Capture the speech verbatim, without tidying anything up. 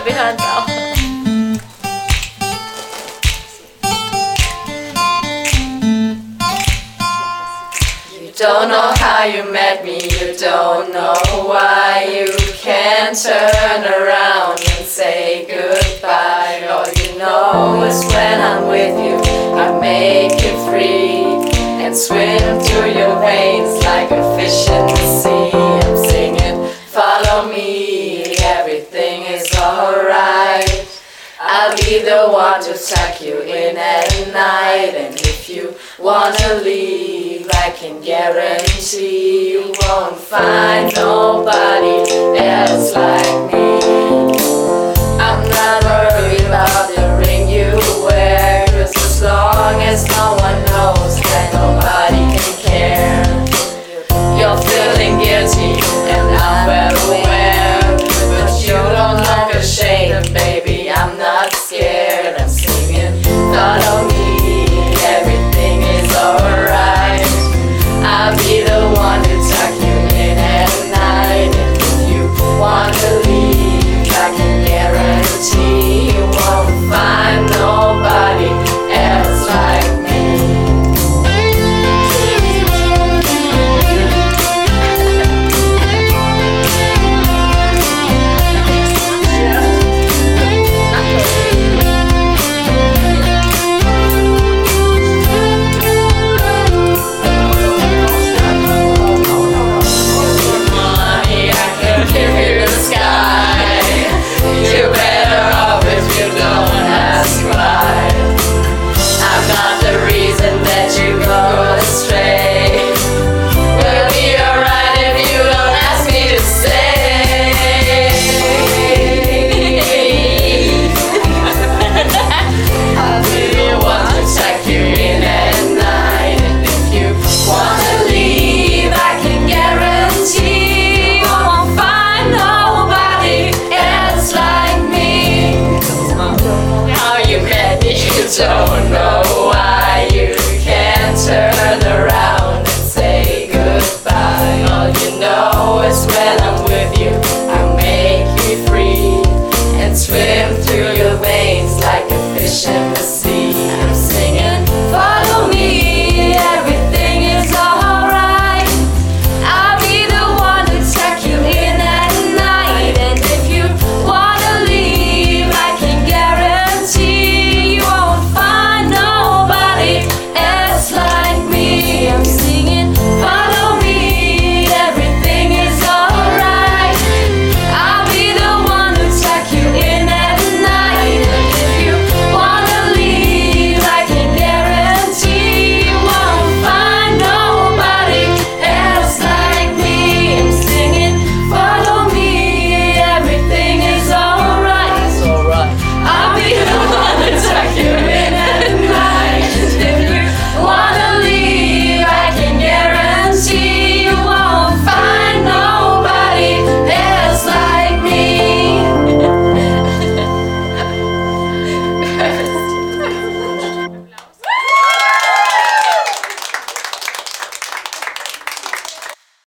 vi hör inte av. You don't know how you met me, you don't know why you can't turn around and say goodbye. All you know is when I'm with you, I make you free and swim through your veins like a fish in the sea. I'm singing, follow me, everything is alright. I'll be the one to tuck you in at night. And if you wanna leave, I can guarantee you won't find nobody else like me. I'm not worried about the ring you wear, 'cause as long as no one knows, then nobody can care. You're feeling guilty and I'm well aware, but you don't look ashamed, baby, I'm not scared. I'm singing, follow me, everything is alright. I'll be the one to tuck you in at night. And if you wanna leave, I can guarantee you won't find nobody else like me. Don't know